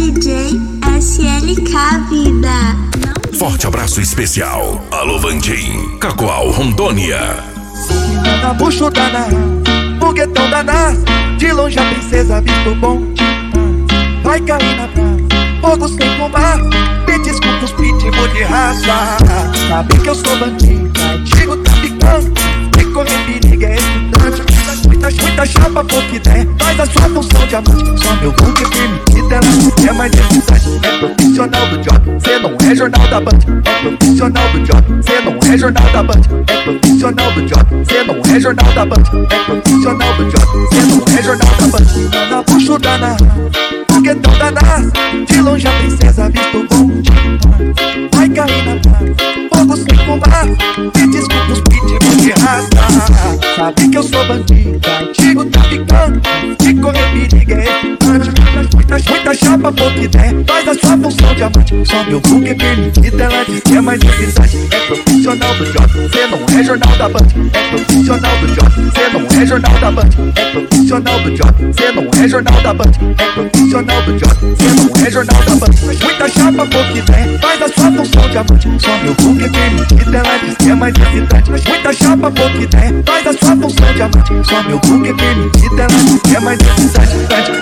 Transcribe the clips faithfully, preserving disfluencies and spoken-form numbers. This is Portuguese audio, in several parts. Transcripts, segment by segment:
D J S L K Vida. Forte abraço especial. Alô Vandim, Cacoal, Rondônia. Na bucho da Nara, foguetão da Nara, de longe a princesa visto bom. Vai cair na praia, fogo sem fumar, me desculpa os pitbull de raça. Sabe que eu sou bandido, antigo traficante, e correr perigo é excitante. Muita, muita chapa pouca ideia, faz a sua função de amante. Só meu book permitido, ela é mais excitante. É profissional do job, cê não é jornal da Band. É profissional do job, cê não é jornal da Band. É profissional do job, cê não é jornal da Band. É profissional do job, cê não é jornal da Band. Na bucho da Nara, foguetão da Nara, de longe a princesa visto bom. Vai cair na praia, fogo sem fumar, me desculpa os pitbull de raça. Sabe que eu sou bandido, antigo traficante, de correr perigo é excitante. Muita, muita chapa pouca ideia, faz a sua função de amante. Só meu book é permitido, ela diz que é mais excitante. É profissional do job, cê não é jornal da Band. É profissional do job, cê não é jornal da Band. É profissional do job, cê não é jornal da Band. É profissional do job, cê não é jornal da Band. Muita chapa pouca ideia, faz a sua função de amante. Só meu book é permitido, ela diz que é mais excitante. Muita chapa pouca ideia, faz a sua função de amante. Só meu book é permitido, ela diz que é mais excitante.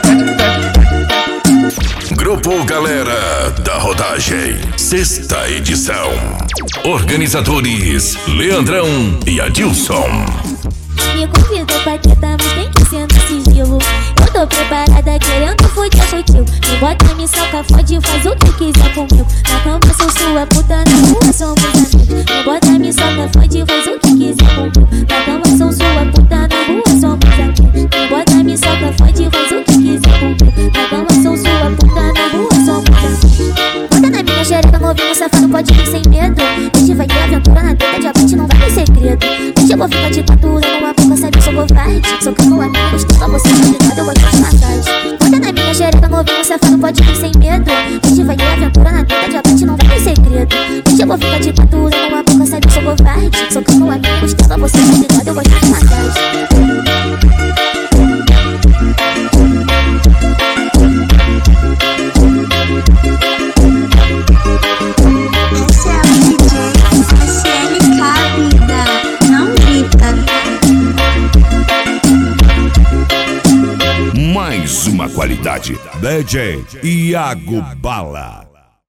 Grupo Galera da Rodagem, sexta edição. Organizadores Leandrão e Adilson. Me convida pra tentar, mas tem que ser no sigilo. Eu tô preparada querendo foder contigo. Me bota, me saca, fode, faz o que quiser comigo. Na cama sou sua puta, na rua somos amigos. Me bota, me saca, fode, faz o que quiser comigo. Na cama sou sua puta, na rua somos amigos. Me bota, me saca, fode, faz o que quiser comigo. Na cama sou sua puta, na rua somos amigos. Bota na minha xereca, novinho safado, pode vir sem medo. Hoje vai ter aventura na teta, diamante não vai ter segredo. Hoje eu vou ficar de quatura numa boca, sabe, eu sou covarde. Socando a minha gostosa, você tá ligado, eu gosto de massagem. Bota na minha xereca, novinho safado, pode vir sem medo. Hoje vai ter aventura na teta, diamante não vai ter segredo. Hoje eu vou ficar de quatura numa boca, sabe, eu sou covarde. Socando a minha gostosa, você tá ligado, eu gosto de massagem. Mais uma qualidade. D J Iago Bala.